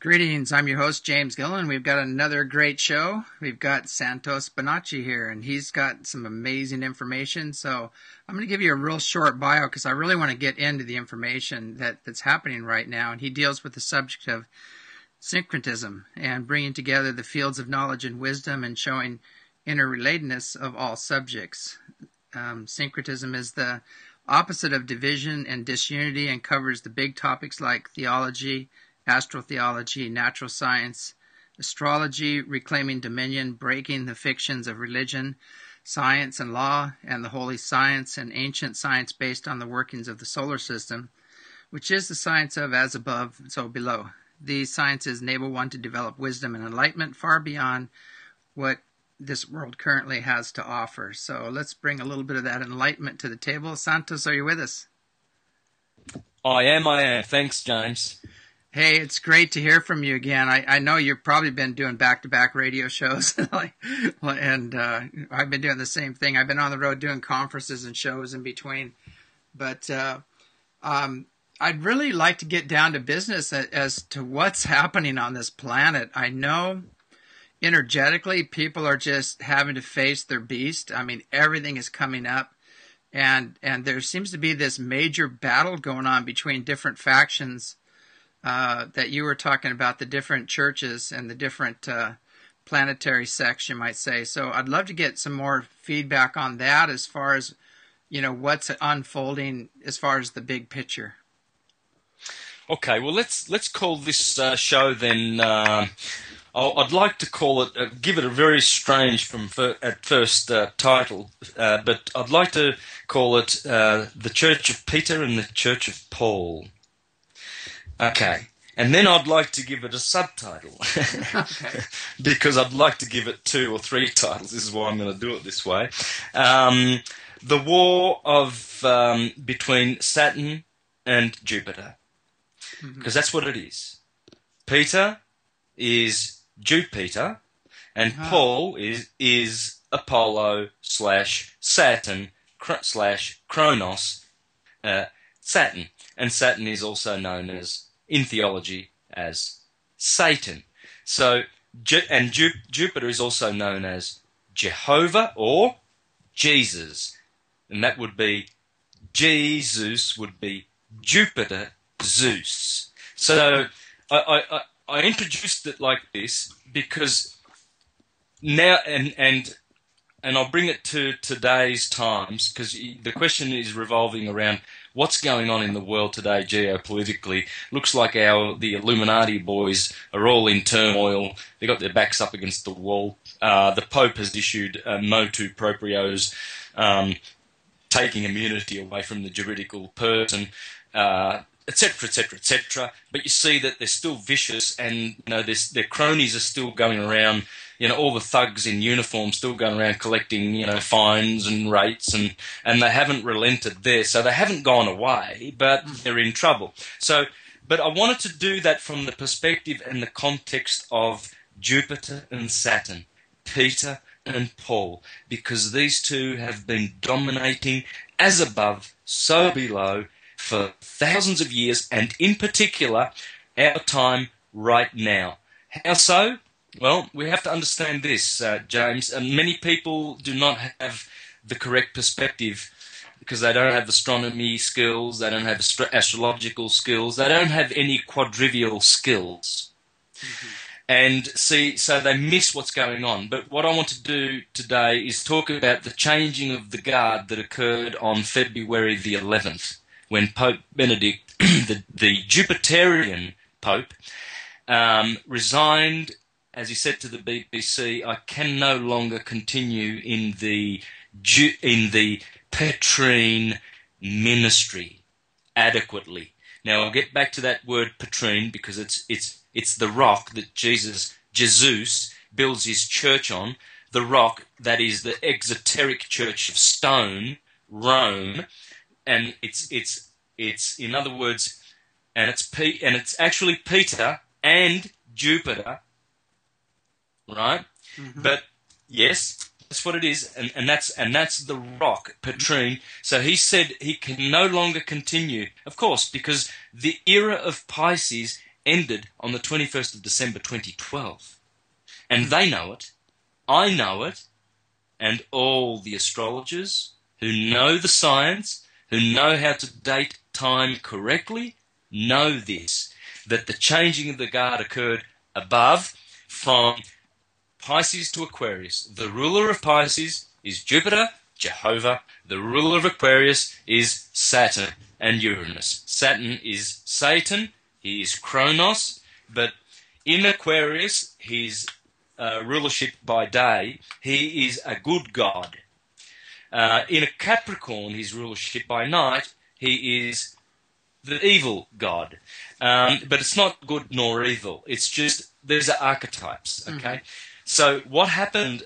Greetings, I'm your host, James Gillen. We've got another great show. We've got Santos Bonacci here, and he's got some amazing information. So I'm going to give you a real short bio because I really want to get into the information that's happening right now. And he deals with the subject of syncretism and bringing together the fields of knowledge and wisdom and showing interrelatedness of all subjects. Syncretism is the opposite of division and disunity and covers the big topics like theology, astrotheology, natural science, astrology, reclaiming dominion, breaking the fictions of religion, science and law, and the holy science and ancient science based on the workings of the solar system, which is the science of as above, so below. These sciences enable one to develop wisdom and enlightenment far beyond what this world currently has to offer. So let's bring a little bit of that enlightenment to the table. Santos, are you with us? I am. Thanks, James. Hey, it's great to hear from you again. I know you've probably been doing back-to-back radio shows, and I've been doing the same thing. I've been on the road doing conferences and shows in between. But I'd really like to get down to business as to what's happening on this planet. I know energetically people are just having to face their beast. I mean, everything is coming up, and there seems to be this major battle going on between different factions. That you were talking about, the different churches and the different planetary sects, you might say. So I'd love to get some more feedback on that as far as, what's unfolding as far as the big picture. Okay, well, let's call this show then, I'd like to call it, give it a very strange at first title, but I'd like to call it The Church of Peter and the Church of Paul. Okay, and then I'd like to give it a subtitle, because I'd like to give it 2 or 3 titles. This is why I'm going to do it this way. The War of between Saturn and Jupiter, because that's what it is. Peter is Jupiter, and Paul is Apollo / Saturn / Kronos, Saturn, and Saturn is also known as, in theology, as Satan. So, Jupiter is also known as Jehovah or Jesus, and that would be, Jesus would be Jupiter Zeus. So I introduced it like this because now, and I'll bring it to today's times, because the question is revolving around what's going on in the world today geopolitically. Looks like the Illuminati boys are all in turmoil. They got their backs up against the wall. The Pope has issued motu proprios, taking immunity away from the juridical person, etc., etc., etc. But you see that they're still vicious, and their cronies are still going around. All the thugs in uniform still going around collecting, fines and rates, and they haven't relented there. So they haven't gone away, but they're in trouble. But I wanted to do that from the perspective and the context of Jupiter and Saturn, Peter and Paul, because these two have been dominating as above, so below for thousands of years, and in particular, our time right now. How so? Well, we have to understand this, James. Many people do not have the correct perspective because they don't have astronomy skills, they don't have astrological skills, they don't have any quadrivial skills. And so they miss what's going on. But what I want to do today is talk about the changing of the guard that occurred on February the 11th, when Pope Benedict, the Jupiterian Pope, resigned. As he said to the BBC, I can no longer continue in the Petrine ministry adequately. Now I'll get back to that word Petrine because it's the rock that Jesus builds his church on, the rock that is the exoteric church of stone, Rome, and it's in other words, and it's actually Peter and Jupiter. Right? But yes, that's what it is, and that's the rock, Petrine. So he said he can no longer continue, of course, because the era of Pisces ended on the 21st of December 2012. And they know it, I know it, and all the astrologers who know the science, who know how to date time correctly, know this, that the changing of the guard occurred above from Pisces to Aquarius. The ruler of Pisces is Jupiter, Jehovah. The ruler of Aquarius is Saturn and Uranus. Saturn is Satan, he is Kronos, but in Aquarius, his rulership by day, he is a good god. In a Capricorn, his rulership by night, he is the evil god. But it's not good nor evil. It's just, these are archetypes, okay? Mm-hmm. So what happened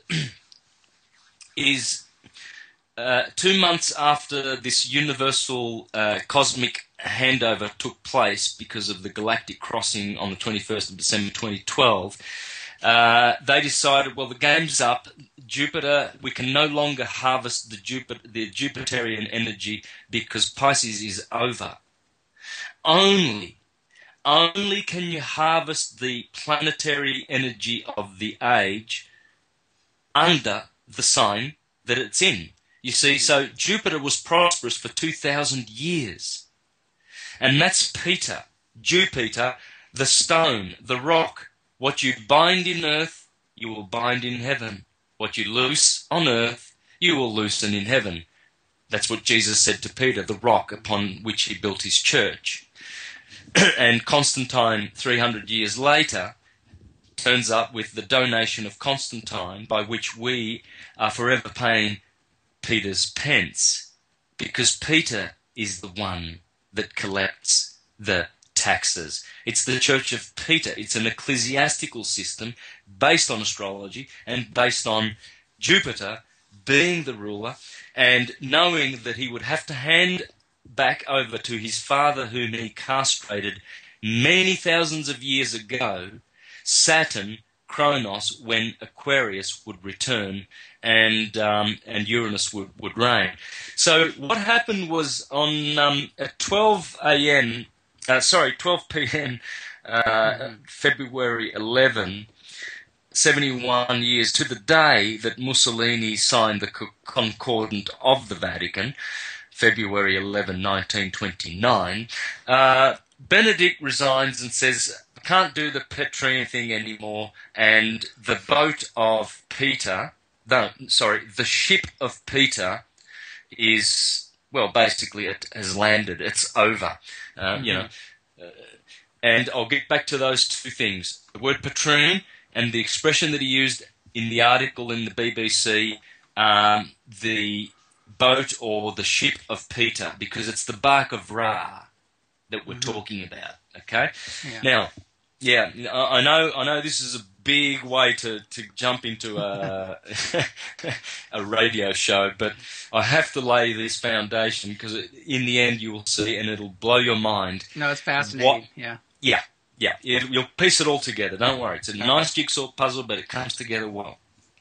is 2 months after this universal cosmic handover took place because of the galactic crossing on the 21st of December 2012, they decided, well, the game's up. Jupiter, we can no longer harvest the Jupiterian energy because Pisces is over. Only can you harvest the planetary energy of the age under the sign that it's in. You see, so Jupiter was prosperous for 2,000 years. And that's Peter, Jupiter, the stone, the rock. What you bind in earth, you will bind in heaven. What you loose on earth, you will loosen in heaven. That's what Jesus said to Peter, the rock upon which he built his church. And Constantine, 300 years later, turns up with the donation of Constantine, by which we are forever paying Peter's pence, because Peter is the one that collects the taxes. It's the Church of Peter. It's an ecclesiastical system based on astrology and based on Jupiter being the ruler and knowing that he would have to hand back over to his father, whom he castrated many thousands of years ago, Saturn, Kronos, when Aquarius would return and Uranus would reign. So what happened was on at 12 p.m., February 11, 71 years to the day that Mussolini signed the Concordat of the Vatican, February 11, 1929, Benedict resigns and says, I can't do the Petrine thing anymore, and the boat of Peter, the ship of Peter is, well, basically it has landed. It's over, and I'll get back to those two things. The word Petrine and the expression that he used in the article in the BBC, the boat or the ship of Peter, because it's the bark of Ra that we're talking about, okay? Yeah. Now, I know this is a big way to jump into a radio show, but I have to lay this foundation because in the end you will see and it'll blow your mind. No, it's fascinating, Yeah. You'll piece it all together, don't worry. It's a nice jigsaw puzzle, but it comes together well.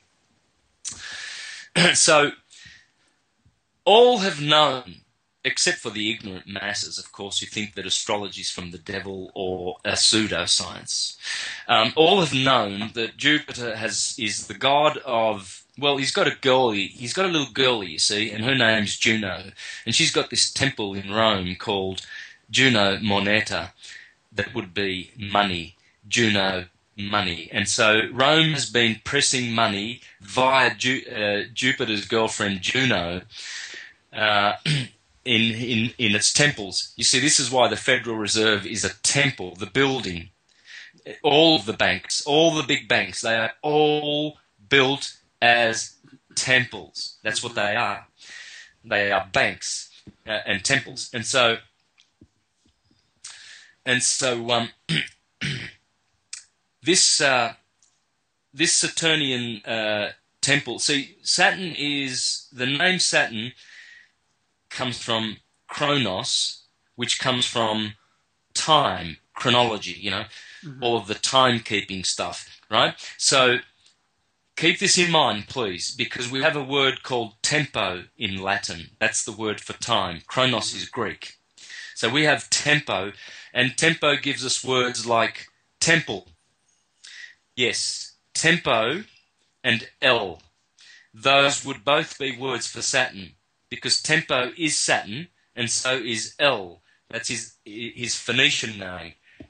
So, all have known, except for the ignorant masses, of course, who think that astrology is from the devil or a pseudoscience. All have known that Jupiter is the god of, well, he's got a little girlie, you see, and her name's Juno. And she's got this temple in Rome called Juno Moneta, that would be money, Juno money. And so Rome has been pressing money via Jupiter's girlfriend Juno in its temples. You see, this is why the Federal Reserve is a temple, the building. All of the banks, all the big banks, they are all built as temples. That's what they are. They are banks and temples. And so this Saturnian temple. See, Saturn is, the name Saturn comes from Kronos, which comes from time, chronology, all of the timekeeping stuff, right? So keep this in mind, please, because we have a word called tempo in Latin. That's the word for time. Chronos is Greek. So we have tempo, and tempo gives us words like temple. Yes, tempo and L. Those would both be words for Saturn, because tempo is Saturn, and so is El. That's his Phoenician name,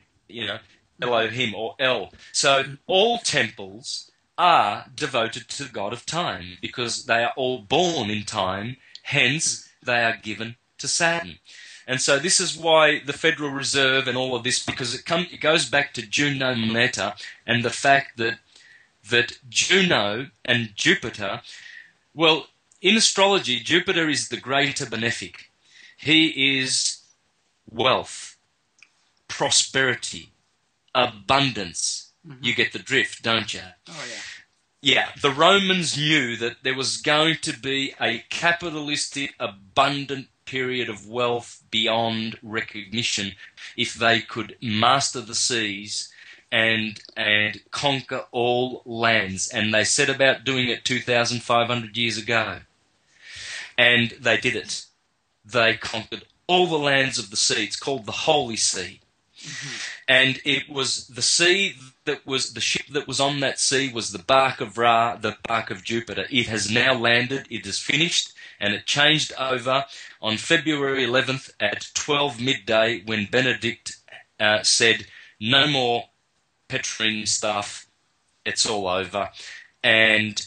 Elohim or El. So all temples are devoted to the god of time, because they are all born in time, hence they are given to Saturn. And so this is why the Federal Reserve and all of this, because it goes back to Juno Moneta and the fact that Juno and Jupiter, well, in astrology, Jupiter is the greater benefic. He is wealth, prosperity, abundance. Mm-hmm. You get the drift, don't you? Oh, yeah. Yeah, the Romans knew that there was going to be a capitalistic, abundant period of wealth beyond recognition if they could master the seas and conquer all lands. And they set about doing it 2,500 years ago. And they did it. They conquered all the lands of the sea. It's called the Holy Sea. Mm-hmm. And it was the sea that was, the ship that was on that sea was the bark of Ra, the bark of Jupiter. It has now landed, it is finished, and it changed over on February 11th at 12 midday when Benedict said, no more Petrine stuff, it's all over. And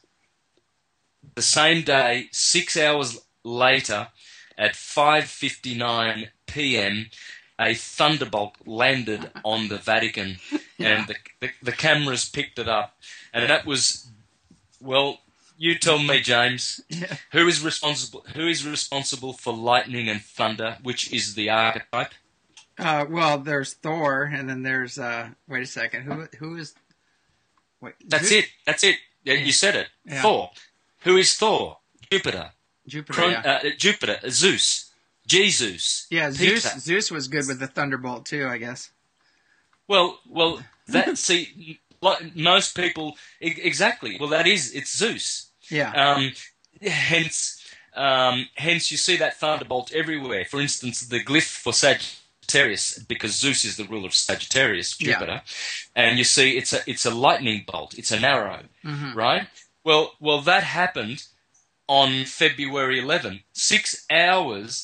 the same day, 6 hours later, at 5:59 p.m., a thunderbolt landed on the Vatican, and the cameras picked it up. And that was, well, you tell me, James, who is responsible for lightning and thunder, which is the archetype? Well, there's Thor, and then there's wait a second, who is? Wait, That's it. Yeah, you said it. Yeah. Thor. Who is Thor? Jupiter. Jupiter, Zeus. Jesus. Yeah, Peter. Zeus was good with the thunderbolt too, I guess. Well, that see, like most people exactly. Well, it's Zeus. Yeah. Hence, you see that thunderbolt everywhere. For instance, the glyph for Sagittarius, because Zeus is the ruler of Sagittarius, Jupiter, and you see it's a lightning bolt. It's an arrow, right? Well, that happened on February 11, 6 hours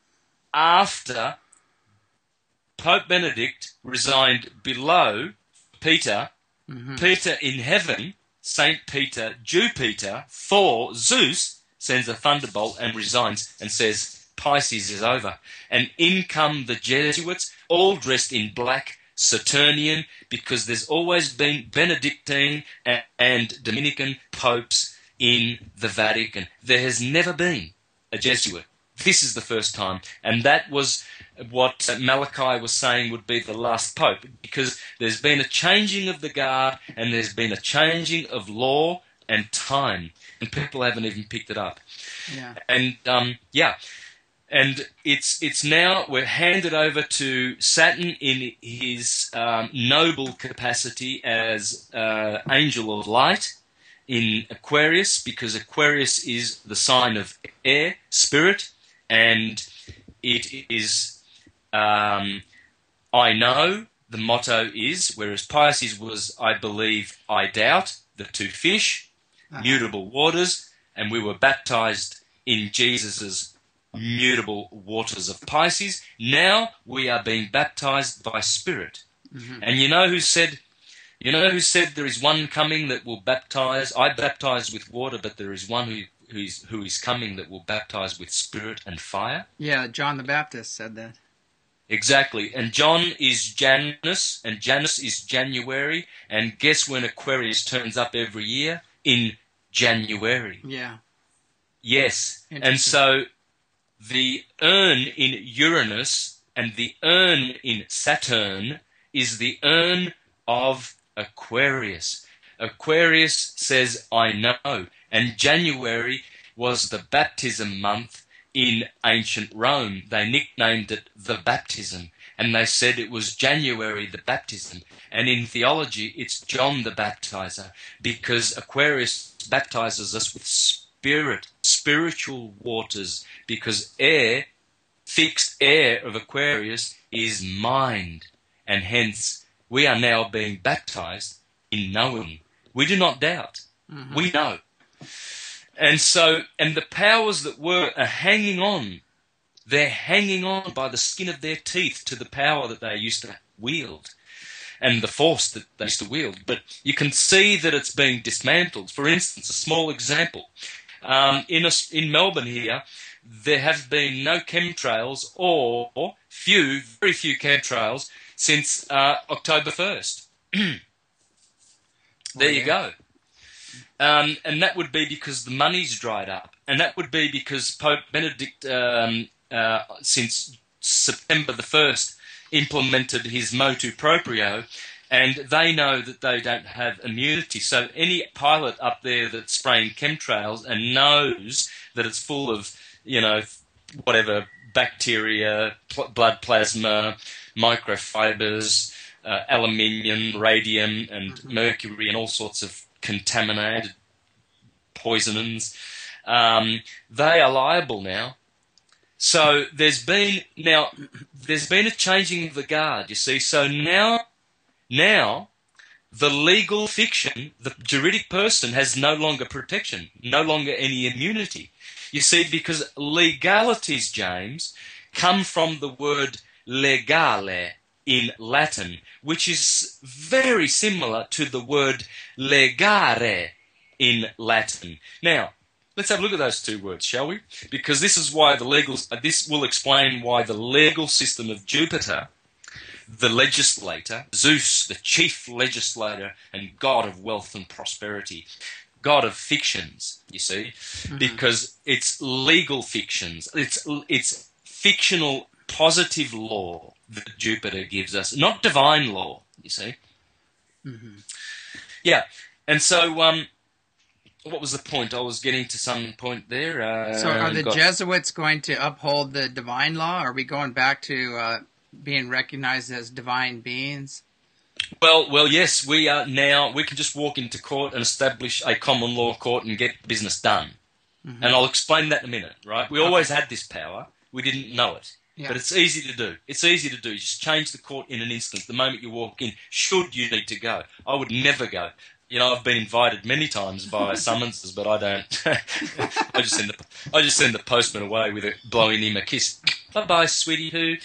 after Pope Benedict resigned below Peter, Peter in heaven, Saint Peter, Jupiter, Thor, Zeus, sends a thunderbolt and resigns and says, Pisces is over. And in come the Jesuits, all dressed in black, Saturnian, because there's always been Benedictine and Dominican popes in the Vatican. There has never been a Jesuit. This is the first time. And that was what Malachi was saying would be the last pope, because there's been a changing of the guard and there's been a changing of law and time, and people haven't even picked it up. Yeah. And and it's now we're handed over to Saturn in his noble capacity as angel of light in Aquarius, because Aquarius is the sign of air, spirit, and it is I know, the motto is, whereas Pisces was I believe, I doubt, the two fish, mutable waters, and we were baptized in Jesus's mutable waters of Pisces. Now we are being baptized by Spirit. And you know who said there is one coming that will baptize? I baptize with water, but there is one who is coming that will baptize with Spirit and fire. Yeah, John the Baptist said that. Exactly. And John is Janus, and Janus is January, and guess when Aquarius turns up every year? In January. Yeah. Yes. And so the urn in Uranus and the urn in Saturn is the urn of Aquarius. Aquarius says, I know. And January was the baptism month in ancient Rome. They nicknamed it the baptism. And they said it was January the baptism. And in theology, it's John the Baptizer, because Aquarius baptizes us with spirit, spiritual waters, because air fixed air of Aquarius is mind, and hence we are now being baptized in knowing. We do not doubt. Mm-hmm. We know. And the powers that were are hanging on. They're hanging on by the skin of their teeth to the power that they used to wield and the force that they used to wield. But you can see that it's being dismantled. For instance, a small example. In Melbourne here, there have been no chemtrails or very few chemtrails since October 1st. There you go. And that would be because the money's dried up. And that would be because Pope Benedict, since September the 1st, implemented his motu proprio, and they know that they don't have immunity. So any pilot up there that's spraying chemtrails and knows that it's full of, whatever, bacteria, blood plasma, microfibers, aluminium, radium, and mercury, and all sorts of contaminated poisons, they are liable now. So there's been a changing of the guard, you see. So now the legal fiction, the juridic person has no longer protection, no longer any immunity. You see, because legalities, James, come from the word legale in Latin, which is very similar to the word legare in Latin. Now, let's have a look at those two words, shall we? Because this will explain why the legal system of Jupiter, the legislator, Zeus, the chief legislator and god of wealth and prosperity, god of fictions, you see, because it's legal fictions, it's fictional positive law that Jupiter gives us, not divine law, you see. Mm-hmm. Yeah, and so what was the point? I was getting to some point there. So are the Jesuits going to uphold the divine law? Are we going back to being recognized as divine beings? Well, yes, we are now. We can just walk into court and establish a common law court and get business done. Mm-hmm. And I'll explain that in a minute, right? We always had this power. We didn't know it. Yeah. But it's easy to do. It's easy to do. You just change the court in an instant the moment you walk in, should you need to go. I would never go. I've been invited many times by summonses, but I don't. I just send the postman away with blowing him a kiss. Bye-bye, sweetie poo.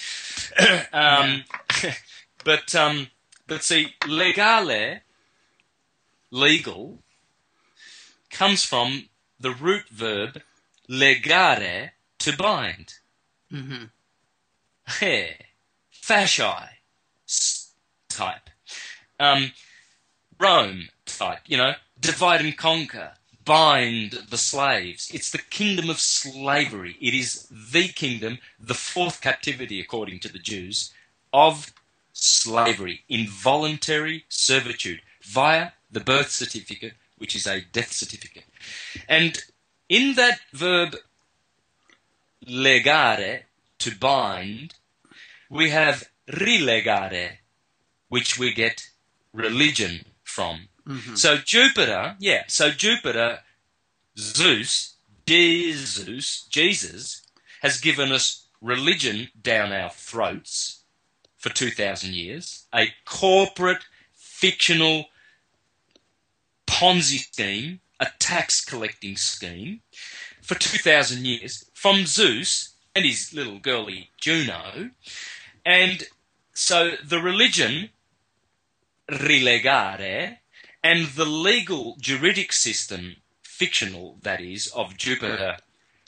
But see, legale, legal, comes from the root verb legare, to bind. Mm-hmm. Fasci type. Rome type, divide and conquer, bind the slaves. It's the kingdom of slavery. It is the kingdom, the fourth captivity, according to the Jews, of slavery, involuntary servitude, via the birth certificate, which is a death certificate. And in that verb legare, to bind, we have relegare, which we get religion from. Mm-hmm. So Jupiter, Zeus, Jesus, has given us religion down our throats for 2,000 years, a corporate, fictional Ponzi scheme, a tax-collecting scheme for 2,000 years from Zeus and his little girlie Juno. And so the religion, relegare, and the legal juridic system, fictional that is, of Jupiter,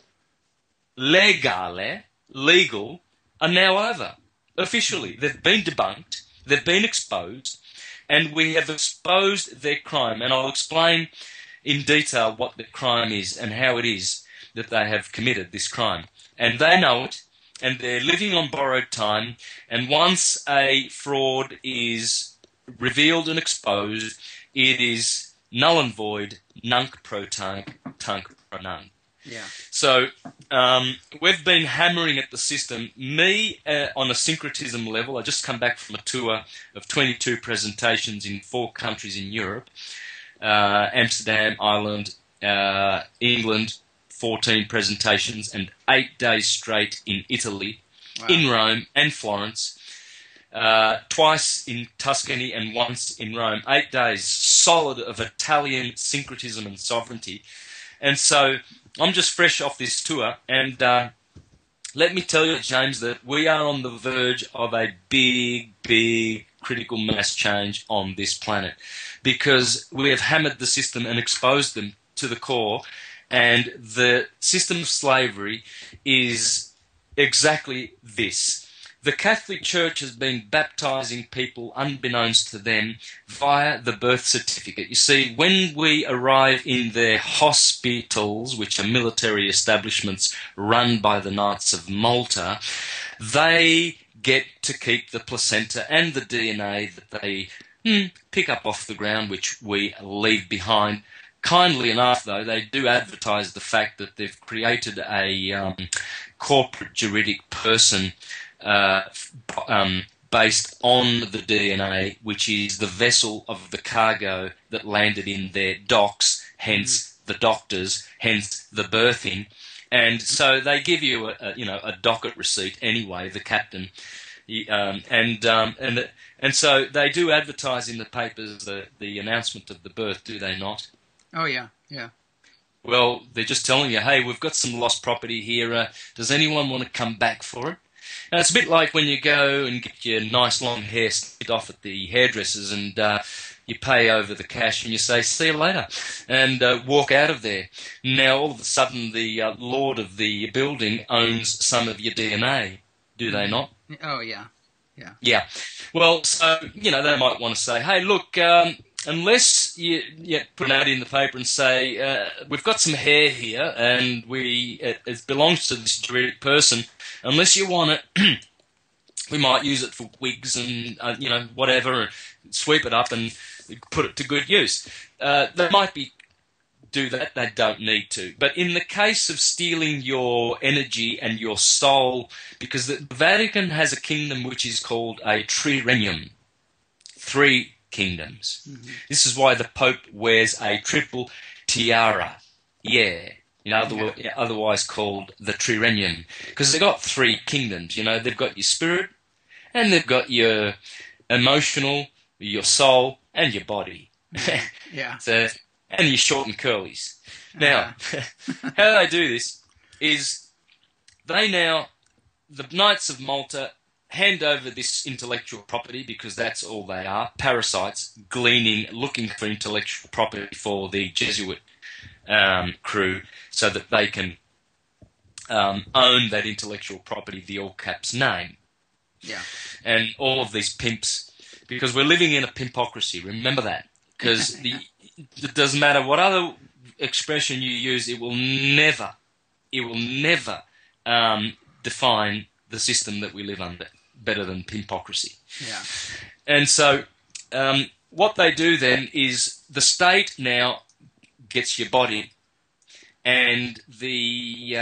legale, legal, are now over. Officially, they've been debunked, they've been exposed, and we have exposed their crime. And I'll explain in detail what the crime is and how it is that they have committed this crime. And they know it, and they're living on borrowed time, and once a fraud is revealed and exposed, it is null and void, nunc pro tunc pro nunc. Yeah. So we've been hammering at the system. Me, on a syncretism level, I just come back from a tour of 22 presentations in 4 countries in Europe, Amsterdam, Ireland, England, 14 presentations, and 8 days straight in Italy, Wow. in Rome and Florence, twice in Tuscany and once in Rome. 8 days solid of Italian syncretism and sovereignty. And so I'm just fresh off this tour, and let me tell you, James, that we are on the verge of a big, big critical mass change on this planet, because we have hammered the system and exposed them to the core, and the system of slavery is exactly this. The Catholic Church has been baptizing people unbeknownst to them via the birth certificate. You see, when we arrive in their hospitals, which are military establishments run by the Knights of Malta, they get to keep the placenta and the DNA that they pick up off the ground, which we leave behind. Kindly enough, though, they do advertise the fact that they've created a corporate juridic person based on the DNA, which is the vessel of the cargo that landed in their docks, hence the doctors, hence the birthing. And so they give you a docket receipt anyway, the captain. And so they do advertise in the papers the announcement of the birth, do they not? Oh, yeah, yeah. Well, they're just telling you, hey, we've got some lost property here. Does anyone want to come back for it? And it's a bit like when you go and get your nice long hair snipped off at the hairdressers, and you pay over the cash and you say, see you later, and walk out of there. Now, all of a sudden, the lord of the building owns some of your DNA, do they not? Oh, yeah. Yeah. Yeah. Well, so, they might want to say, hey, look, unless you put an ad in the paper and say, we've got some hair here and it belongs to this juridic person, unless you want it, we might use it for wigs and, whatever, and sweep it up and put it to good use. They might do that, they don't need to. But in the case of stealing your energy and your soul, because the Vatican has a kingdom which is called a trirennium, 3 kingdoms. Mm-hmm. This is why the Pope wears a triple tiara, otherwise called the trirennium, because they've got 3 kingdoms. They've got your spirit, and they've got your emotional, your soul, and your body. Yeah. And your short and curlies. Now, how they do this is the Knights of Malta hand over this intellectual property, because that's all they are, parasites looking for intellectual property for the Jesuit crew, so that they can own that intellectual property, the all caps name. Yeah. And all of these pimps, because we're living in a pimpocracy, remember that, because it doesn't matter what other expression you use, it will never define the system that we live under better than pimpocracy. Yeah. And so what they do then is the state now gets your body, and the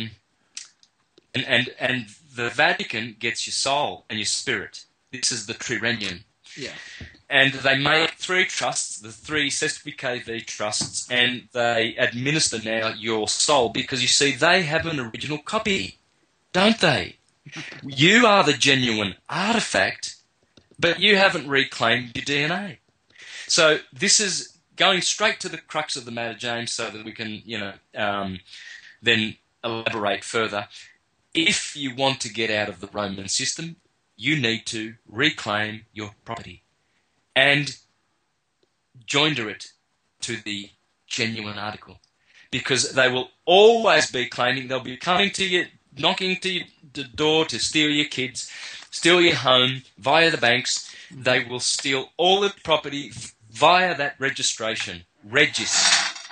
and the Vatican gets your soul and your spirit. This is the trirennium. Yeah. And they make 3 trusts, the 3 SPKV trusts, and they administer now your soul, because you see, they have an original copy, don't they? You are the genuine artifact, but you haven't reclaimed your DNA. So this is going straight to the crux of the matter, James, so that we can, then elaborate further. If you want to get out of the Roman system, you need to reclaim your property and joinder it to the genuine article, because they will always be claiming, they'll be coming to you, knocking to the door to steal your kids, steal your home via the banks. They will steal all the property via that registration. Regis.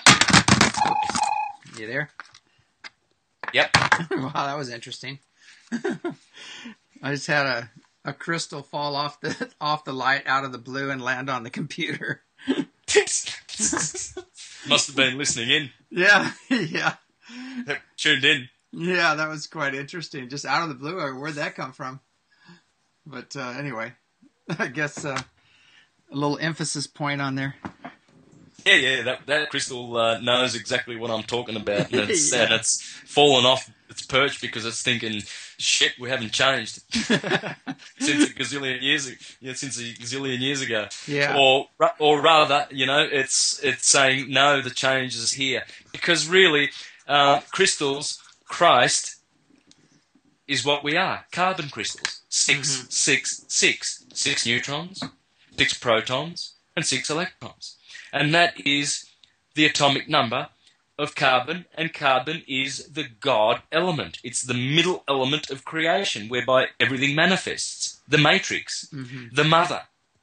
You there? Yep. Wow, that was interesting. I just had a crystal fall off the light out of the blue and land on the computer. Must have been listening in. Yeah, yeah. Tuned in. Yeah, that was quite interesting. Just out of the blue, where'd that come from? But anyway, I guess a little emphasis point on there. Yeah, that crystal knows exactly what I'm talking about, and it's fallen off it's perched because it's thinking, shit, we haven't changed since a gazillion years ago. Yeah. Or rather, it's saying, no, the change is here. Because really, crystals, Christ is what we are, carbon crystals. 6, 6, 6. 6 neutrons, 6 protons, and 6 electrons. And that is the atomic number of carbon, and carbon is the God element. It's the middle element of creation, whereby everything manifests. The matrix, the mother,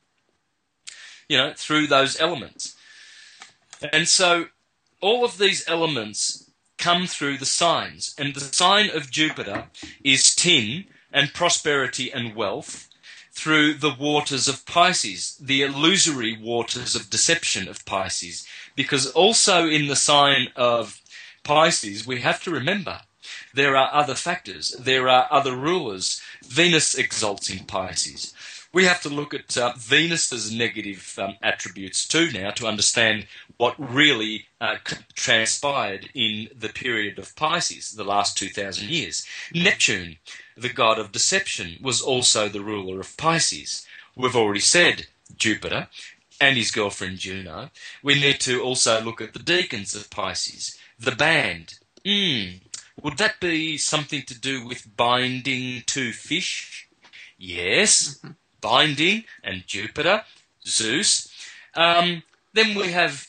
through those elements. And so all of these elements come through the signs, and the sign of Jupiter is tin and prosperity and wealth through the waters of Pisces, the illusory waters of deception of Pisces. Because also in the sign of Pisces, we have to remember there are other factors, there are other rulers. Venus exalts in Pisces. We have to look at Venus's negative attributes too now to understand what really transpired in the period of Pisces, the last 2,000 years. Neptune, the god of deception, was also the ruler of Pisces. We've already said Jupiter and his girlfriend Juno. We need to also look at the deacons of Pisces, the band. Would that be something to do with binding to fish? Yes. Binding and Jupiter, Zeus. Then we have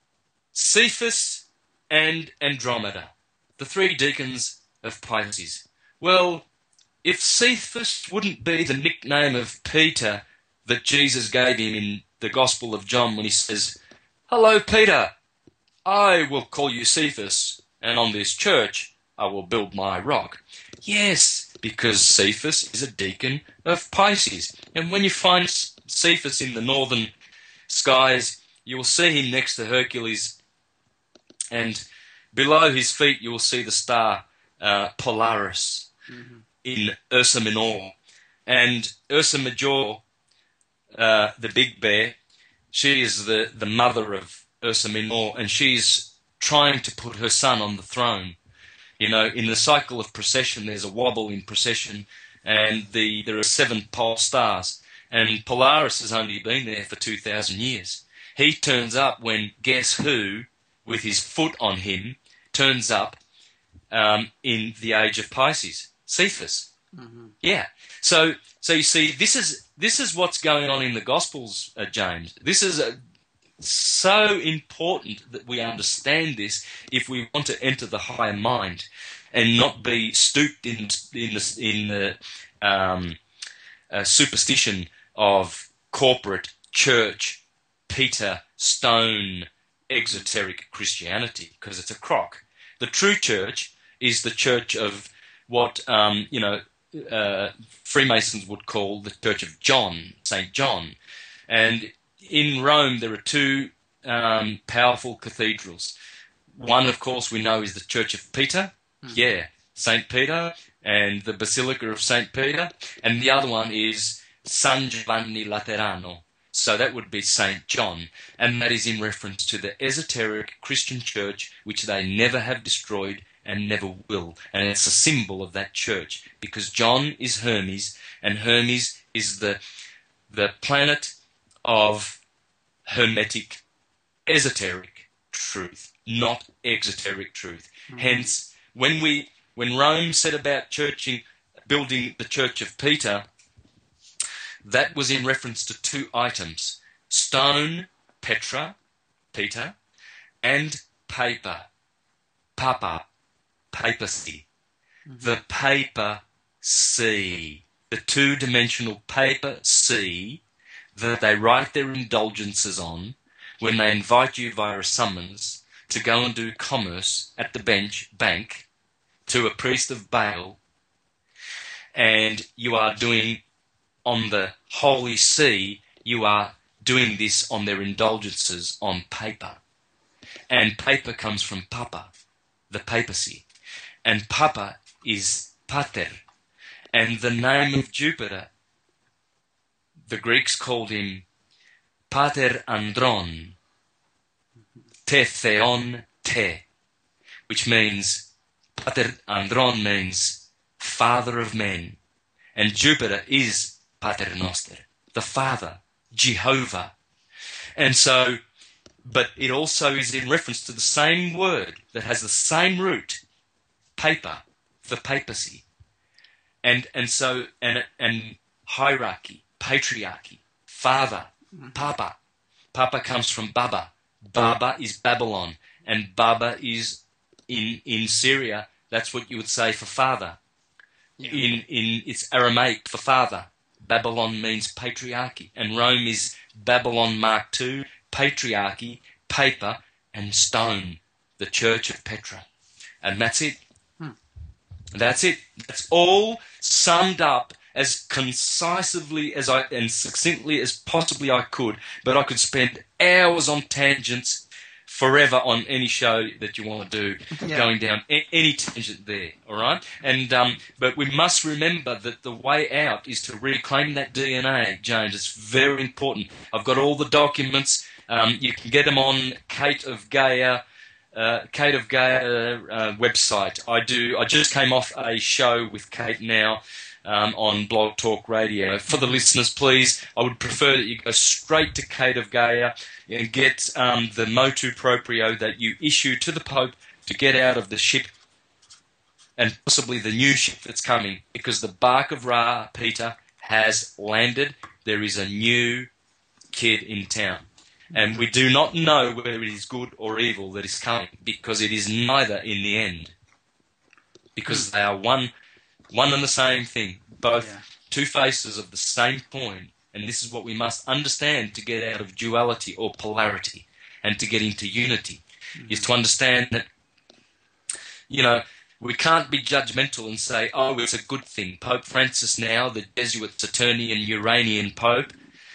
Cephus and Andromeda, the 3 deacons of Pisces. Well, if Cephus wouldn't be the nickname of Peter that Jesus gave him in the Gospel of John when he says, "Hello, Peter, I will call you Cephas, and on this church I will build my rock." Yes, because Cephas is a deacon of Pisces. And when you find Cephas in the northern skies, you will see him next to Hercules, and below his feet you will see the star Polaris in Ursa Minor. And Ursa Major, the big bear, she is the mother of Ursa Minor, and she's trying to put her son on the throne. In the cycle of precession, there's a wobble in precession, and there are 7 pole stars, and Polaris has only been there for 2,000 years. He turns up when guess who, with his foot on him, turns up in the age of Pisces? Cephas. Yeah. So you see, this is what's going on in the Gospels, James. This is so important that we understand this if we want to enter the higher mind and not be stooped in the superstition of corporate church, Peter, stone, exoteric Christianity, because it's a crock. The true church is the church of what Freemasons would call the Church of John, St. John. And in Rome, there are 2 powerful cathedrals. One, of course, we know is the Church of Peter. Yeah, St. Peter and the Basilica of St. Peter. And the other one is San Giovanni Laterano. So that would be St. John. And that is in reference to the esoteric Christian church, which they never have destroyed and never will. And it's a symbol of that church, because John is Hermes, and Hermes is the planet of hermetic, esoteric truth, not exoteric truth. Hence, when Rome set about building the Church of Peter, that was in reference to 2 items: stone, Petra, Peter, and paper, papa, papacy. The paper sea, the 2-dimensional paper sea that they write their indulgences on when they invite you via a summons to go and do commerce at the bank to a priest of Baal, and you are doing on the Holy See, you are doing this on their indulgences on paper. And paper comes from papa, the papacy. And papa is pater. And the name of Jupiter, the Greeks called him Pater Andron, te theon te, which means Pater Andron means father of men. And Jupiter is Pater Noster, the Father, Jehovah. And so, but it also is in reference to the same word that has the same root, paper, for papacy. And hierarchy, patriarchy, father, papa. Papa comes from Baba. Baba is Babylon. And Baba is in Syria, that's what you would say for father. Yeah. It's Aramaic for father. Babylon means patriarchy, and Rome is Babylon Mark II, patriarchy, paper, and stone, the Church of Petra. And that's it. That's it. That's all summed up as concisely and succinctly as possibly I could, but I could spend hours on tangents forever on any show that you want to do, going down any tangent there, all right? And but we must remember that the way out is to reclaim that DNA, James. It's very important. I've got all the documents. You can get them on Kate of Gaia website. I just came off a show with Kate now on Blog Talk Radio. For the listeners, please, I would prefer that you go straight to Kate of Gaia and get the motu proprio that you issue to the Pope to get out of the ship, and possibly the new ship that's coming, because the Bark of Ra, Peter, has landed. There is a new kid in town. And we do not know whether it is good or evil that is coming, because it is neither in the end. Because they are one and the same thing, both two faces of the same coin. And this is what we must understand to get out of duality or polarity and to get into unity, is to understand that, we can't be judgmental and say, oh, it's a good thing. Pope Francis now, the Jesuit, Saturnian, Uranian Pope,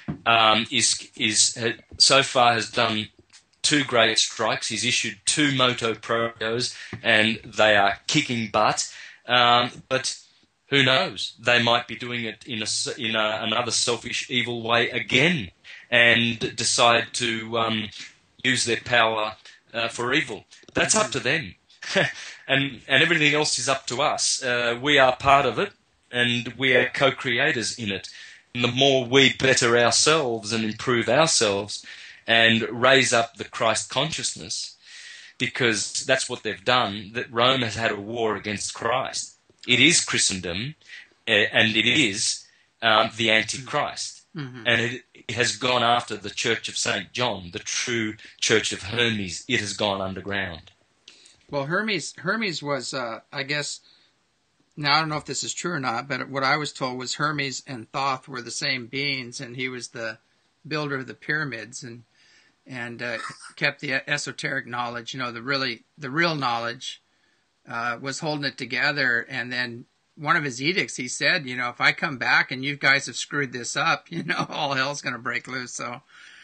so far has done 2 great strikes. He's issued 2 motu proprios, and they are kicking butt. But who knows? They might be doing it in another selfish, evil way again, and decide to use their power for evil. That's up to them, and everything else is up to us. We are part of it, and we are co-creators in it. And the more we better ourselves and improve ourselves and raise up the Christ consciousness, because that's what they've done, that Rome has had a war against Christ. It is Christendom, and it is the Antichrist. Mm-hmm. And it has gone after the Church of St. John, the true Church of Hermes. It has gone underground. Well, Hermes was, I guess, now I don't know if this is true or not, but what I was told was Hermes and Thoth were the same beings, and he was the builder of the pyramids, and kept the esoteric knowledge, the real knowledge, was holding it together. And then one of his edicts, he said, if I come back and you guys have screwed this up, all hell's going to break loose. So,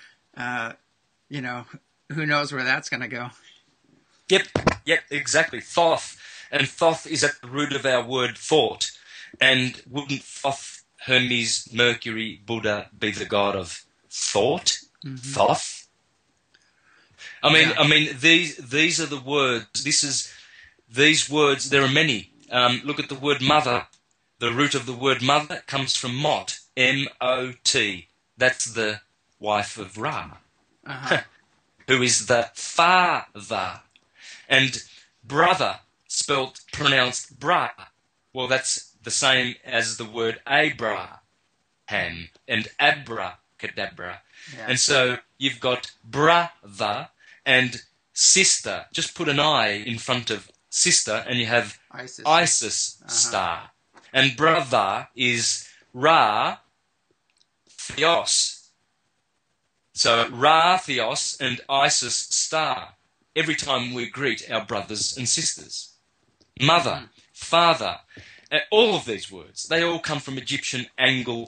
who knows where that's going to go? Yep, exactly. Thoth. And Thoth is at the root of our word thought. And wouldn't Thoth, Hermes, Mercury, Buddha be the god of thought? Mm-hmm. Thoth? I mean, these are the words. These words, there are many. Look at the word mother. The root of the word mother comes from Mot, M-O-T. That's the wife of Ra, who is the father. And brother, pronounced bra. Well, that's the same as the word Abraham and abracadabra. Yeah. And so you've got brother and sister. Just put an I in front of sister and you have Isis star. And brother is Ra Theos. So Ra Theos and Isis star. Every time we greet our brothers and sisters. Mother, father, all of these words, they all come from Egyptian Anglish,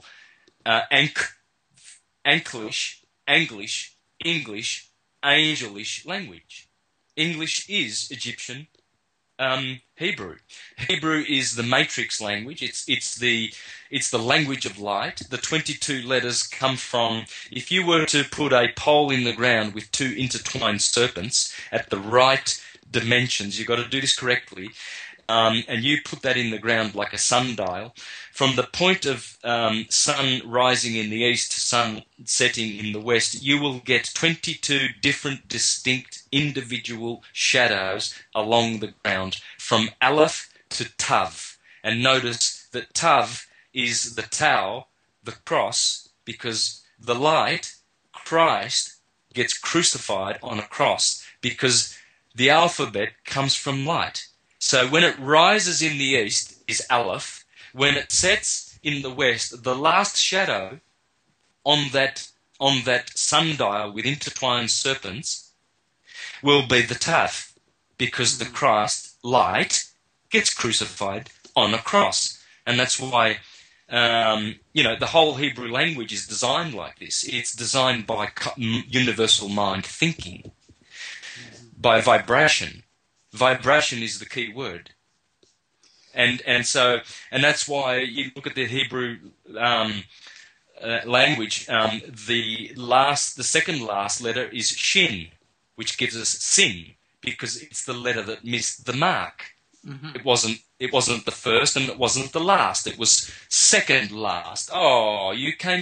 English, Angelish language. English is Egyptian Hebrew. Hebrew is the matrix language. It's the language of light. The 22 letters come from, if you were to put a pole in the ground with 2 intertwined serpents at the right dimensions, you've got to do this correctly, and you put that in the ground like a sundial, from the point of sun rising in the east to sun setting in the west, you will get 22 different distinct individual shadows along the ground from Aleph to Tav. And notice that Tav is the Tau, the cross, because the light, Christ, gets crucified on a cross because the alphabet comes from light. So when it rises in the east is Aleph. When it sets in the west, the last shadow on that sundial with intertwined serpents will be the Tav, because the Christ, light, gets crucified on a cross. And that's why, the whole Hebrew language is designed like this. It's designed by universal mind thinking, by vibration. Vibration is the key word. And that's why you look at the Hebrew language, the second last letter is Shin, which gives us sin, because it's the letter that missed the mark. Mm-hmm. It wasn't the first and it wasn't the last. It was second last. Oh, you came.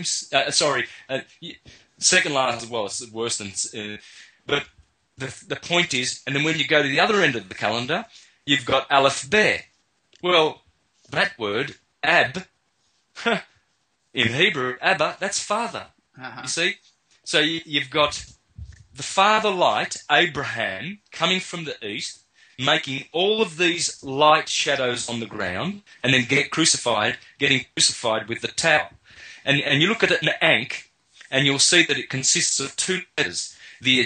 Second last as well. It's worse than. But the point is, and then when you go to the other end of the calendar, you've got Aleph Be. Well, that word Ab in Hebrew, Abba, that's father. Uh-huh. You see, so you've got the father light, Abraham, coming from the east, making all of these light shadows on the ground, and then getting crucified with the Tau. And you look at an Ankh, and you'll see that it consists of two letters: the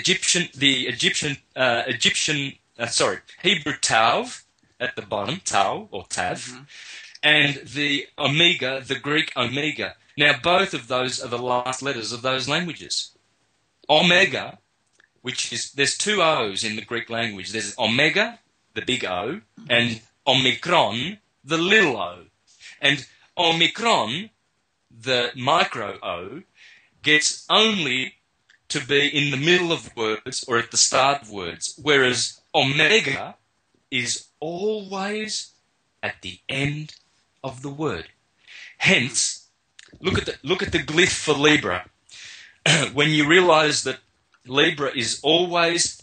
Hebrew Tav at the bottom, Tau or Tav, mm-hmm. and the Omega, the Greek Omega. Now, both of those are the last letters of those languages. Omega, which is, there's two O's in the Greek language. There's Omega, the big O, and Omicron, the little O. And Omicron, the micro O, gets only to be in the middle of words or at the start of words, whereas Omega is always at the end of the word. Hence, look at the glyph for Libra. When you realize that Libra is always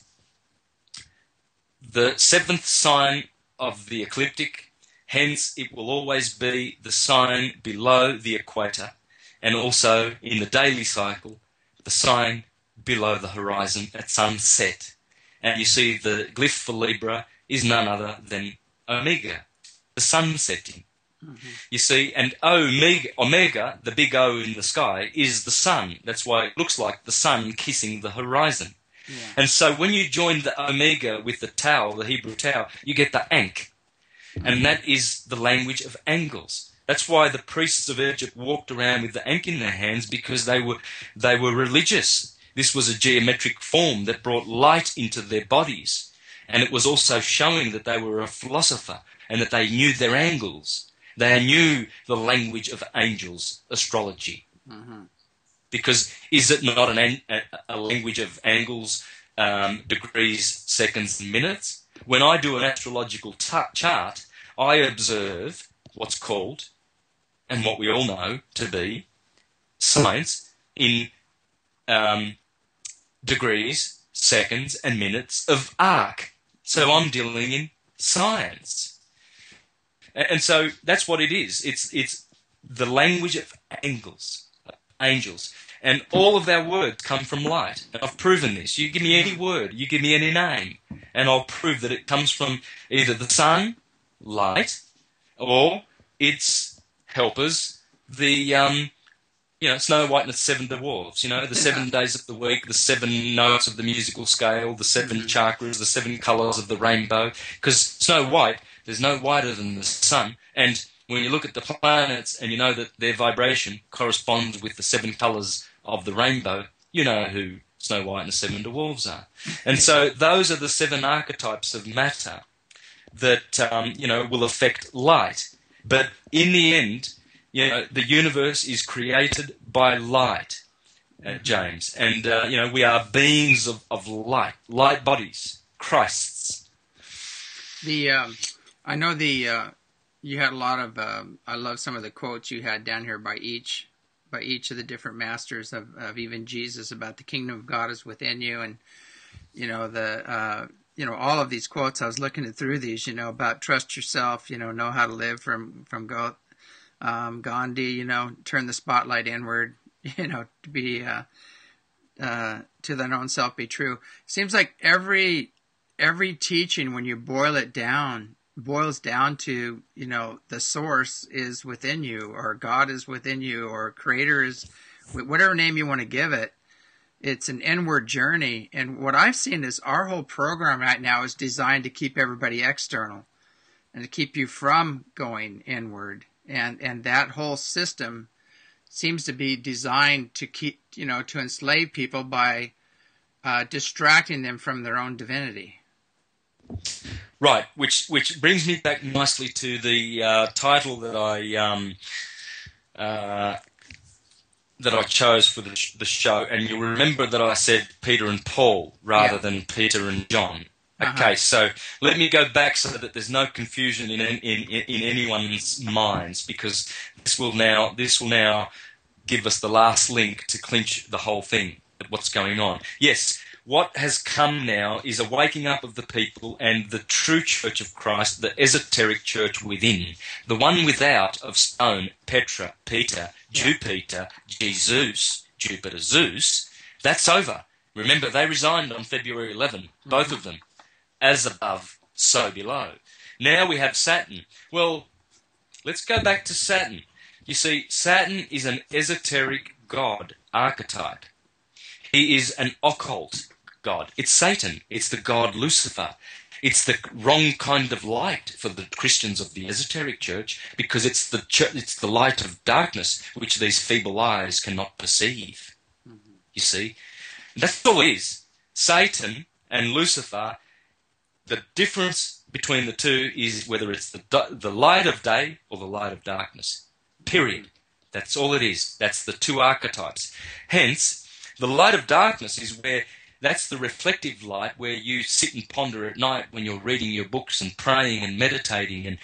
the seventh sign of the ecliptic, hence it will always be the sign below the equator, and also in the daily cycle, the sign below the horizon at sunset. And you see the glyph for Libra is none other than Omega, the sun setting. Mm-hmm. You see, and Omega, the big O in the sky, is the sun. That's why it looks like the sun kissing the horizon. Yeah. And so when you join the Omega with the Tau, the Hebrew Tau, you get the Ankh. Mm-hmm. And that is the language of angles. That's why the priests of Egypt walked around with the Ankh in their hands, because they were religious. This was a geometric form that brought light into their bodies. And it was also showing that they were a philosopher and that they knew their angles. They knew the language of angels, astrology. Mm-hmm. Because is it not a language of angles, degrees, seconds, and minutes? When I do an astrological chart, I observe what's called, and what we all know to be, science in degrees, seconds, and minutes of arc. So I'm dealing in science. And so that's what it is. It's the language of angels. And all of our words come from light. And I've proven this. You give me any word, you give me any name, and I'll prove that it comes from either the sun, light, or its helpers, the Snow White and the Seven Dwarfs, the 7 days of the week, the 7 notes of the musical scale, the 7 chakras, the 7 colours of the rainbow. Because Snow White, there's no whiter than the sun. And when you look at the planets and you know that their vibration corresponds with the 7 colours of the rainbow, you know who Snow White and the 7 Dwarfs are. And so those are the 7 archetypes of matter that, will affect light. But in the end, the universe is created by light, James. And, we are beings of light bodies, Christs. I know you had a lot of. I love some of the quotes you had down here by each of the different masters of even Jesus about the kingdom of God is within you, and all of these quotes. I was looking through these, about trust yourself, know how to live from Gandhi, turn the spotlight inward, to be to thine own self be true. Seems like every teaching, when you boil it down, boils down to, the source is within you, or God is within you, or Creator is, whatever name you want to give it. It's an inward journey. And what I've seen is our whole program right now is designed to keep everybody external and to keep you from going inward. And that whole system seems to be designed to keep, to enslave people by distracting them from their own divinity. Right, which brings me back nicely to the title that I chose for the show, and you'll remember that I said Peter and Paul rather than Peter and John. Okay, so let me go back so that there's no confusion in anyone's minds, because this will now give us the last link to clinch the whole thing at what's going on. Yes, what has come now is a waking up of the people and the true church of Christ, the esoteric church within, the one without of stone, Petra, Peter, Jupiter, Jesus, Jupiter, Zeus. That's over. Remember, they resigned on February 11, both of them. As above, so below. Now we have Saturn. Well, let's go back to Saturn. You see, Saturn is an esoteric god archetype. He is an occult god. It's Satan. It's the god Lucifer. It's the wrong kind of light for the Christians of the esoteric church, because it's the light of darkness which these feeble eyes cannot perceive. You see? That's all it is. Satan and Lucifer. The difference between the two is whether it's the light of day or the light of darkness. Period. That's all it is. That's the two archetypes. Hence, the light of darkness is that's the reflective light where you sit and ponder at night when you're reading your books and praying and meditating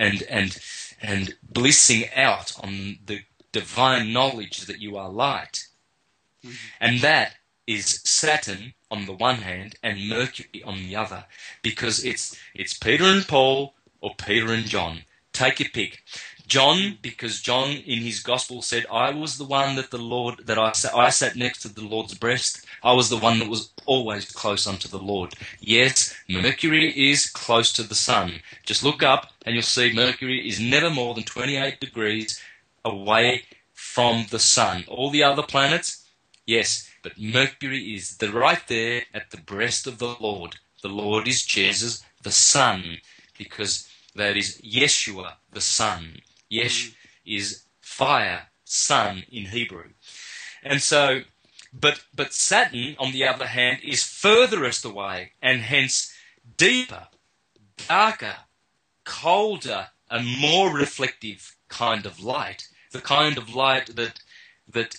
and blissing out on the divine knowledge that you are light. And that is Saturn on the one hand and Mercury on the other, because it's Peter and Paul or Peter and John. Take your pick. John, because John in his gospel said, I was the one that I sat next to the Lord's breast. I was the one that was always close unto the Lord. Yes, Mercury is close to the sun. Just look up and you'll see Mercury is never more than 28 degrees away from the sun. All the other planets, yes, but Mercury is right there at the breast of the Lord. The Lord is Jesus, the Son, because that is Yeshua, the Son. Yesh is fire, sun in Hebrew. And so, but Saturn, on the other hand, is furthest away, and hence deeper, darker, colder, and more reflective kind of light. The kind of light that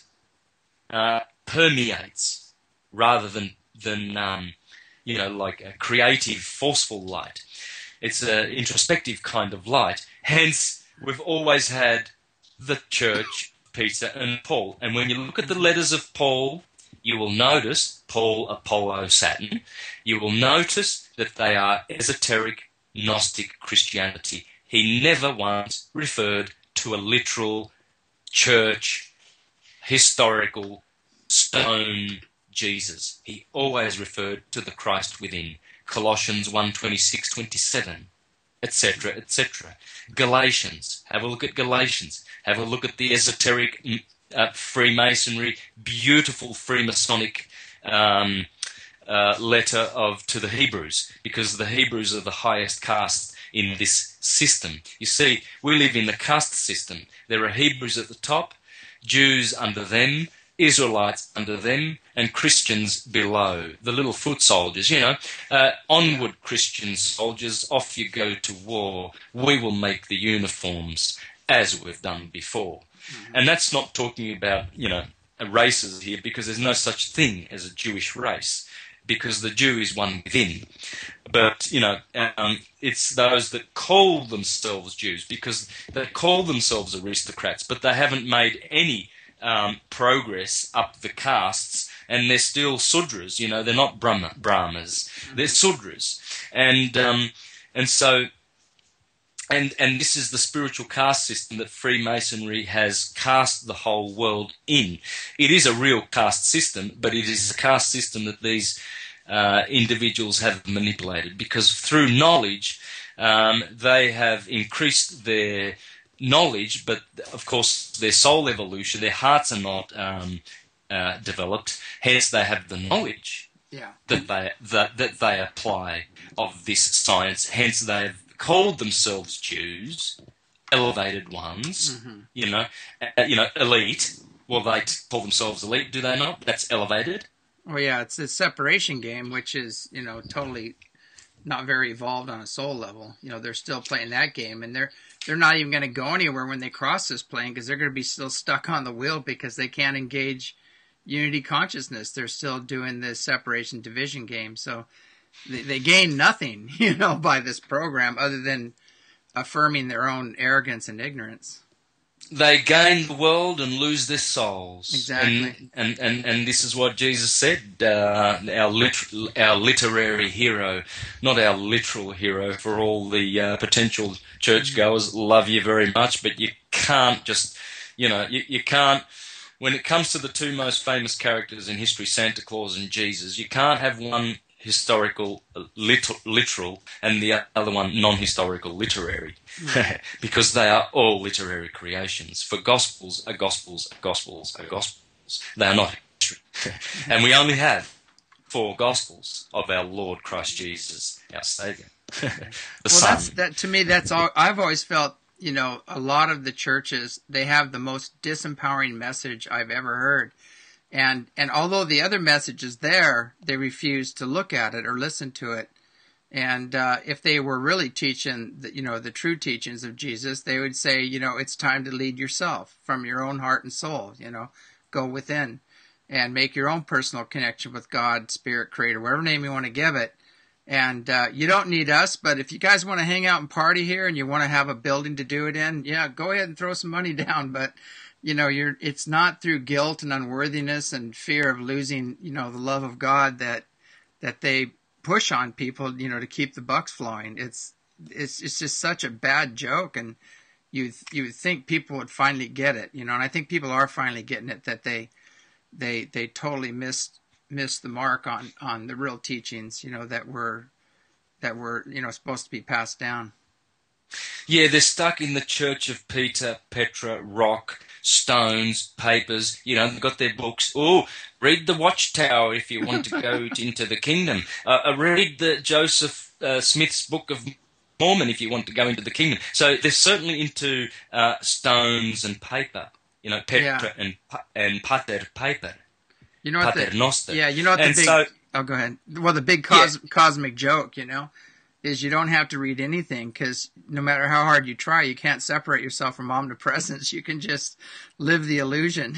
permeates rather than like a creative, forceful light. It's an introspective kind of light. Hence, we've always had the church, Peter and Paul. And when you look at the letters of Paul, you will notice Paul, Apollo, Saturn. You will notice that they are esoteric, Gnostic Christianity. He never once referred to a literal church, historical, stone Jesus. He always referred to the Christ within. Colossians 1:26-27, etc., etc. Galatians. Have a look at Galatians. Have a look at the esoteric Freemasonry, beautiful Freemasonic letter to the Hebrews, because the Hebrews are the highest caste in this system. You see, we live in the caste system. There are Hebrews at the top, Jews under them, Israelites under them, and Christians below, the little foot soldiers, onward Christian soldiers, off you go to war, we will make the uniforms as we've done before. And that's not talking about, races here, because there's no such thing as a Jewish race. because the Jew is one within. But, it's those that call themselves Jews because they call themselves aristocrats, but they haven't made any progress up the castes, and they're still Sudras. They're not Brahmas. They're Sudras. And so... And this is the spiritual caste system that Freemasonry has cast the whole world in. It is a real caste system, but it is a caste system that these individuals have manipulated, because through knowledge they have increased their knowledge, but of course their soul evolution, their hearts are not developed. Hence, they have the knowledge that they apply of this science. Hence, they've called themselves Jews, elevated ones, elite. Well, they call themselves elite, do they not? That's elevated. Oh yeah, it's a separation game, which is, totally not very evolved on a soul level. They're still playing that game, and they're not even going to go anywhere when they cross this plane, because they're going to be still stuck on the wheel because they can't engage unity consciousness. They're still doing this separation division game. So they gain nothing, by this program other than affirming their own arrogance and ignorance. They gain the world and lose their souls. Exactly. And this is what Jesus said, our literary hero, not our literal hero. For all the potential churchgoers, love you very much, but you can't just, you can't, when it comes to the two most famous characters in history, Santa Claus and Jesus, you can't have one historical, literal, and the other one non-historical, literary, because they are all literary creations. For gospels are gospels are gospels are gospels. They are not history. And we only have 4 gospels of our Lord Christ Jesus, our Saviour. To me, that's all. I've always felt, a lot of the churches, they have the most disempowering message I've ever heard. And although the other message is there, they refuse to look at it or listen to it. And if they were really teaching, the true teachings of Jesus, they would say, it's time to lead yourself from your own heart and soul. Go within and make your own personal connection with God, Spirit, Creator, whatever name you want to give it. And you don't need us, but if you guys want to hang out and party here and you want to have a building to do it in, go ahead and throw some money down. But it's not through guilt and unworthiness and fear of losing, the love of God that they push on people, to keep the bucks flowing. It's just such a bad joke, and you would think people would finally get it, and I think people are finally getting it, that they totally missed the mark on the real teachings, that were supposed to be passed down. Yeah, they're stuck in the Church of Peter, Petra, Rock, Stones, papers. They've got their books. Oh, read the Watchtower if you want to go into the kingdom. Read the Joseph Smith's Book of Mormon if you want to go into the kingdom. So they're certainly into stones and paper. Petra and pater, paper. Pater noster. Yeah, go ahead. Well, the big cosmic joke, is you don't have to read anything, because no matter how hard you try, you can't separate yourself from omnipresence. You can just live the illusion,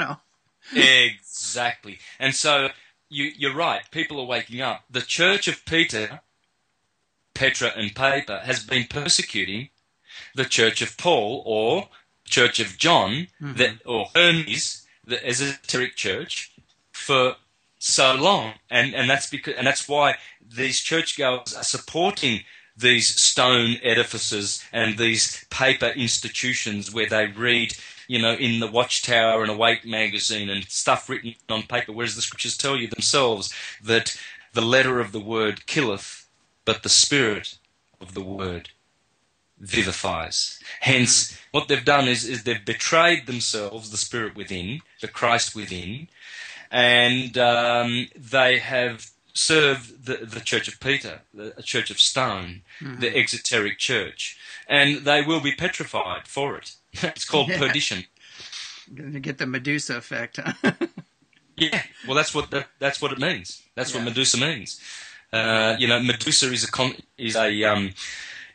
Exactly. And so you're right. People are waking up. The Church of Peter, Petra and Paper has been persecuting the Church of Paul or Church of John, or Hermes, the esoteric church, for so long, and that's why these churchgoers are supporting these stone edifices and these paper institutions where they read, in the Watchtower and Awake magazine and stuff written on paper, whereas the scriptures tell you themselves that the letter of the word killeth, but the spirit of the word vivifies. Hence, what they've done is they've betrayed themselves, the spirit within, the Christ within, and they have served the Church of Peter, a church of stone, the exoteric church, and they will be petrified for it. It's called perdition. Going to get the Medusa effect, huh? Yeah, well, that's what it means. That's what Medusa means. Medusa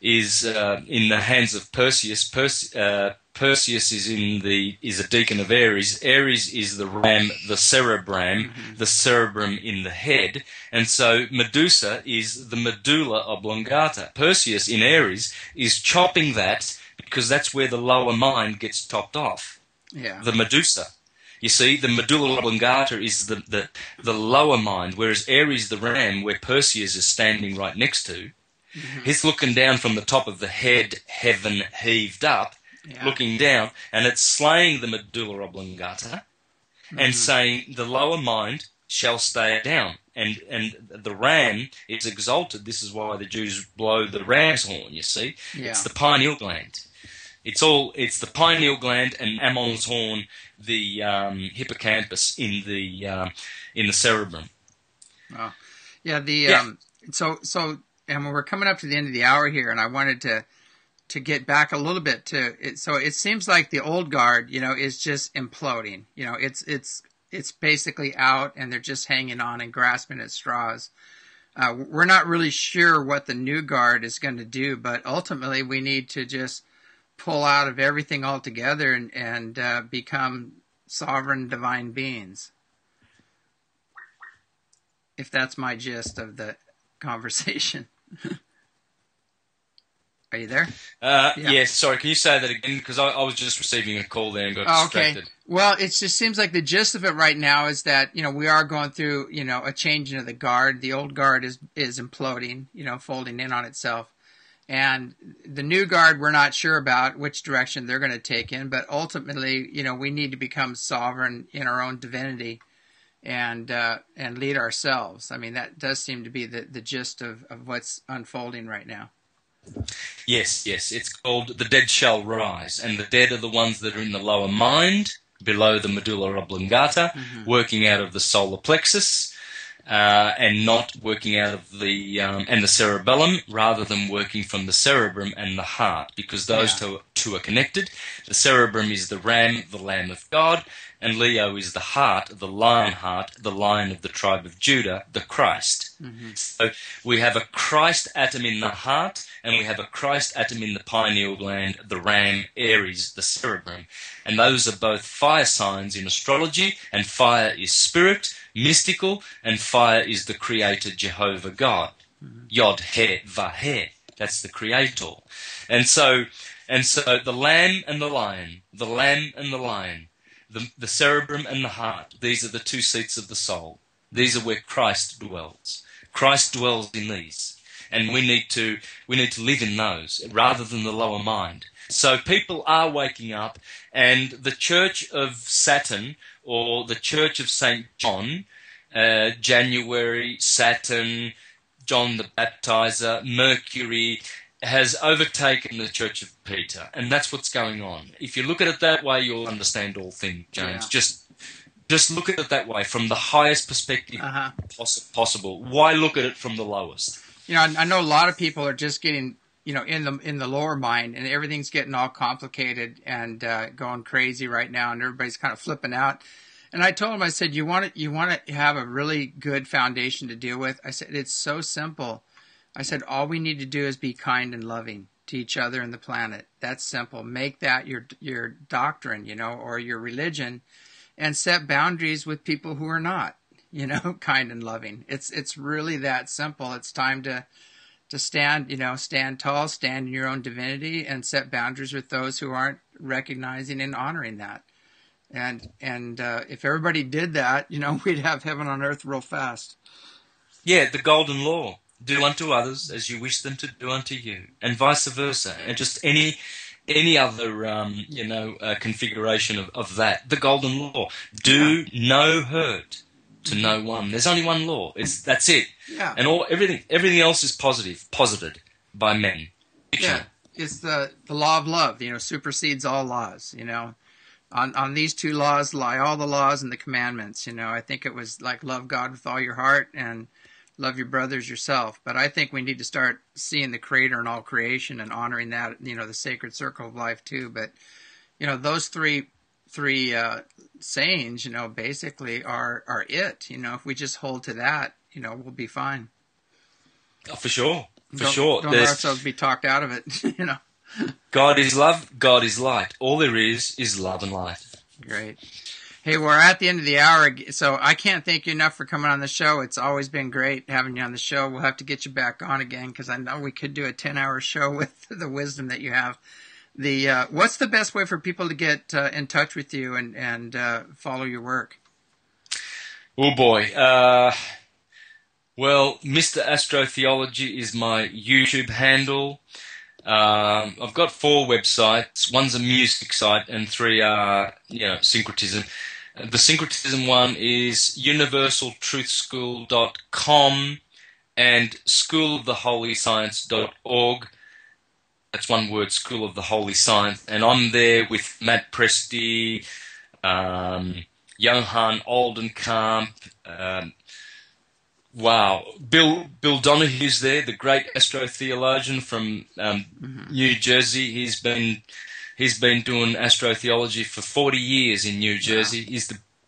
is in the hands of Perseus. Perseus is a deacon of Ares. Ares is the ram, the cerebram, the cerebrum in the head, and so Medusa is the medulla oblongata. Perseus in Ares is chopping that because that's where the lower mind gets chopped off. Yeah. The Medusa. You see, the medulla oblongata is the lower mind, whereas Ares, the ram, where Perseus is standing right next to, he's looking down from the top of the head, heaven heaved up, looking down, and it's slaying the medulla oblongata and saying the lower mind shall stay down. And the ram is exalted. This is why the Jews blow the ram's horn, you see. Yeah. It's the pineal gland. It's the pineal gland and Ammon's horn, the hippocampus in the cerebrum. Oh. Yeah, so and we're coming up to the end of the hour here, and I wanted to get back a little bit to it. So it seems like the old guard, is just imploding. It's basically out, and they're just hanging on and grasping at straws. We're not really sure what the new guard is going to do, but ultimately we need to just pull out of everything altogether and become sovereign divine beings. If that's my gist of the conversation. Are you there? Yes, sorry, can you say that again? Because I was just receiving a call there and got distracted. Okay. Well, it just seems like the gist of it right now is that, we are going through, a changing of the guard. The old guard is imploding, folding in on itself. And the new guard, we're not sure about which direction they're going to take in, but ultimately, we need to become sovereign in our own divinity and lead ourselves. I mean, that does seem to be the gist of what's unfolding right now. Yes, it's called The Dead Shall Rise, and the dead are the ones that are in the lower mind, below the medulla oblongata, working out of the solar plexus, and not working out of the cerebellum, rather than working from the cerebrum and the heart, because those two are connected. The cerebrum is the ram, the Lamb of God, and Leo is the heart, the lion of the tribe of Judah, the Christ. So we have a Christ atom in the heart, and we have a Christ atom in the pineal gland, the ram, Aries, the cerebrum. And those are both fire signs in astrology, and fire is spirit, mystical, and fire is the creator Jehovah God. Yod He Vah-He. That's the creator. And so the lamb and the lion, the lamb and the lion, the cerebrum and the heart, these are the two seats of the soul. These are where Christ dwells. Christ dwells in these. And we need to live in those rather than the lower mind. So people are waking up, and the Church of Saturn, or the Church of St. John, January, Saturn, John the Baptizer, Mercury, has overtaken the Church of Peter, and that's what's going on. If you look at it that way, you'll understand all things, James. Yeah. Just look at it that way, from the highest perspective possible. Why look at it from the lowest? I know a lot of people are just getting, in the lower mind, and everything's getting all complicated and going crazy right now, and everybody's kind of flipping out. And I told him, I said, you want to have a really good foundation to deal with? I said, it's so simple. I said, all we need to do is be kind and loving to each other and the planet. That's simple. Make that your doctrine, or your religion, and set boundaries with people who are not, kind and loving. It's really that simple. It's time to stand tall, stand in your own divinity, and set boundaries with those who aren't recognizing and honoring that. And if everybody did that, we'd have heaven on earth real fast. Yeah, the golden law. Do unto others as you wish them to do unto you, and vice versa, and just any other configuration of that. The golden law: do no hurt to no one. There's only one law. That's it. Yeah. And everything else is posited by men. Fictional. Yeah, it's the law of love. Supersedes all laws. On these two laws lie all the laws and the commandments. I think it was like love God with all your heart and love your brothers yourself. But I think we need to start seeing the Creator in all creation and honoring that, the sacred circle of life too. But, those three sayings, basically are it. If we just hold to that, we'll be fine. Oh, for sure. For sure. Don't let ourselves be talked out of it, you know. God is love, God is light. All there is love and light. Great. Hey, we're at the end of the hour, so I can't thank you enough for coming on the show. It's always been great having you on the show. We'll have to get you back on again because I know we could do a 10-hour show with the wisdom that you have. What's the best way for people to get in touch with you and follow your work? Oh boy. Well, Mr. Astrotheology is my YouTube handle. I've got 4 websites. One's a music site and 3 are, syncretism. The syncretism one is universaltruthschool.com and schooloftheholyscience.org. That's one word, School of the Holy Science. And I'm there with Matt Presti, Johan Oldenkamp, Bill Donohue's there, the great astrotheologian from New Jersey. He's been doing astrotheology for 40 years in New Jersey. He's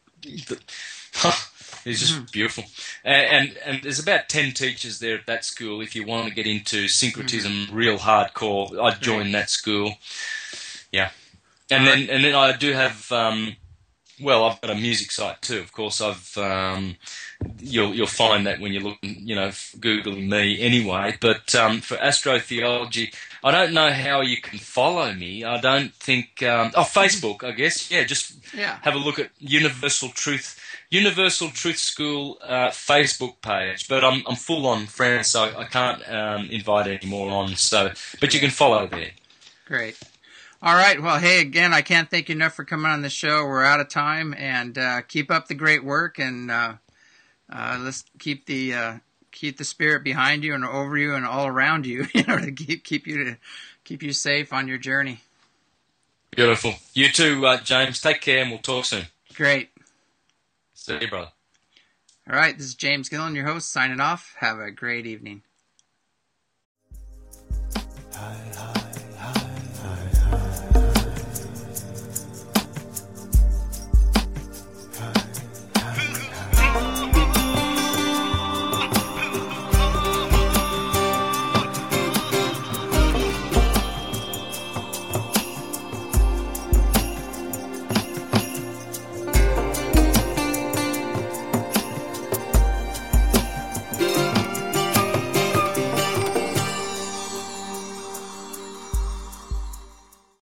he's just beautiful. And there's about 10 teachers there at that school. If you want to get into syncretism real hardcore, I'd join that school. Yeah. And then I do have I've got a music site too. Of course, you'll find that when you're looking, Googling me anyway. But for astrotheology, I don't know how you can follow me. I don't think Facebook, I guess. Yeah, have a look at Universal Truth School Facebook page. But I'm full on friends, so I can't invite any more on. But you can follow there. Great. All right. Well, hey, again, I can't thank you enough for coming on the show. We're out of time, and keep up the great work, and let's keep the spirit behind you and over you and all around you, to keep you safe on your journey. Beautiful. You too, James. Take care, and we'll talk soon. Great. See you, brother. All right. This is James Gillen, your host, signing off. Have a great evening.